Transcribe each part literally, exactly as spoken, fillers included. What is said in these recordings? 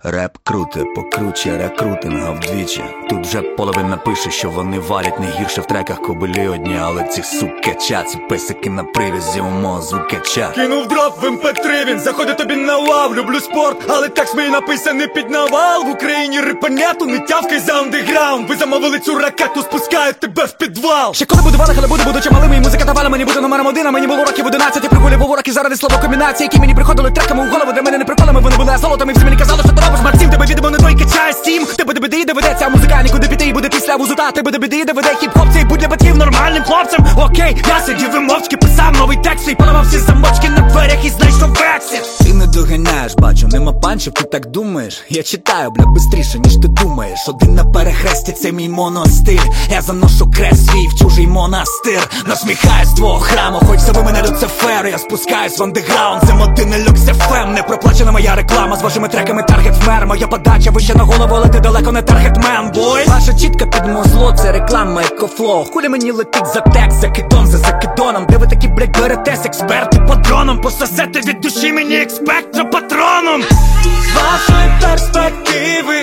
Реп круте, покруче рекрутинга вдвічі. Тут вже половина пише, що вони валять не гірше в треках кобилі одні. Але ці сукача, ці писики на привязі у мого звукача. Кинув дроп в ем пе три, він заходить тобі на лав. Люблю спорт, але текст мій написаний під навал. В Україні рипа нету, не тявкай за андеграунд. Ви замовили цю ракету, спускають тебе в підвал. Ще коли будували, але буду, будучи малим, і музика давала мені бути номером один. А мені було років одинадцять, я прогулював уроки заради слово комбінації, які мені приходили треками у голову. Для мене не приколами, вони були золотом. І всі мені казали, що ти робиш Максим, тебе відомо не той качає стім. Тебе до біди доведеться, а музика нікуди піти і буде після вузута. Тебе до біди доведе хіп-хоп, цей будь для батьків нормальним хлопцем. Окей, я сидів і мовчки писав новий текст і поламав всі замочки на дверях і знайшов ексит. Ти не доганяєш, бачу, нема панчів, ти так думаєш? Я читаю, бля, бистріше, ніж ти думаєш. Один на перехресті, це мій моностиль. Я заношу крест свій в чужий монастир. Насміхаюсь з твого храму, хоч зови мене Люцифер. Я спускаюсь в андеграунд, це один люкс еф ем. Не проплачена моя реклама, з вашими треками таргет вмер. Моя подача вище на голову, але ти далеко не таргетмен, бой. Ваша чітка під мозло, це реклама екофлоу. Хулі мені летить за текст, закидон за закидоном. Де ви такі, блядь, беретесь, експерти по дронам? Пососете від душі мені експектро патроном. З вашої перспективи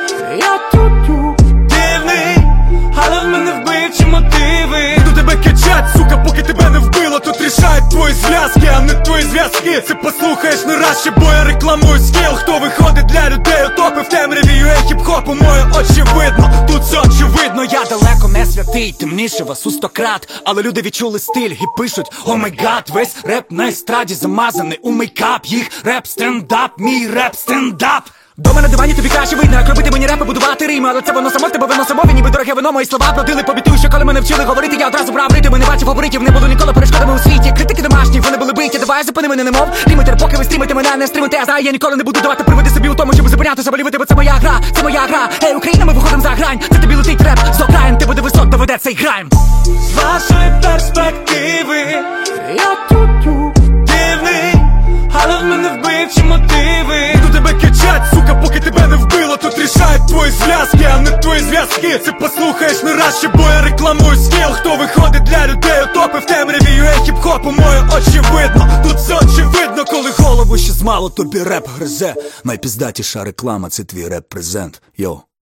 я тут дивний, але в мене вбивчі мотиви. До тебе качать, сука, поки тебе не вбило. Тут рішають твої зв'язки, а не твої зв'язки. Це послухаєш не раз ще, бо я рекламую скіл. Хто виходить для людей у топи в темряві, ю ей хіп-хопу моє очевидно. Тут все очевидно, я далеко не святий, темніше вас у сто крат. Але люди відчули стиль і пишуть: о май гад, весь реп на естраді замазаний у мейкап. Їх реп стендап, мій реп стендап. Дома на дивані тобі краще видно, як робити мені репи, будувати рими. Але це воно само в тебе виносимові, ніби дороге вино. Мої слова бродили по біту, що коли мене вчили говорити, я одразу брав ритми. Не бачив фаворитів, не було ніколи перешкодами у світі. Критики домашні, вони були биті, давай зупини мене немов лімітер, поки ви стрімите мене, не стримите. Я знаю, я ніколи не буду давати приводи собі у тому, щоб зупиняти заболівати, бо це моя гра, це моя гра. Ей, Україна, ми виходимо за грань, це тобі летить реп з окраїн, ти буде висот, доведе цей грайм. З вашої перспективи я тут дивний, але в мене вбивчі мотиви. До тебе качать, сука, поки тебе не вбило. Тут рішають твої зв'язки, а не твої зв'язки. Це послухаєш не раз ще, бо я рекламую скіл. Хто виходить для людей у топи в темряві, ю ей хіп-хопу моє очевидно. Тут все очевидно, коли голову ще змало тобі реп гризе. Найпіздатіша реклама, це твій реп-презент, йоу.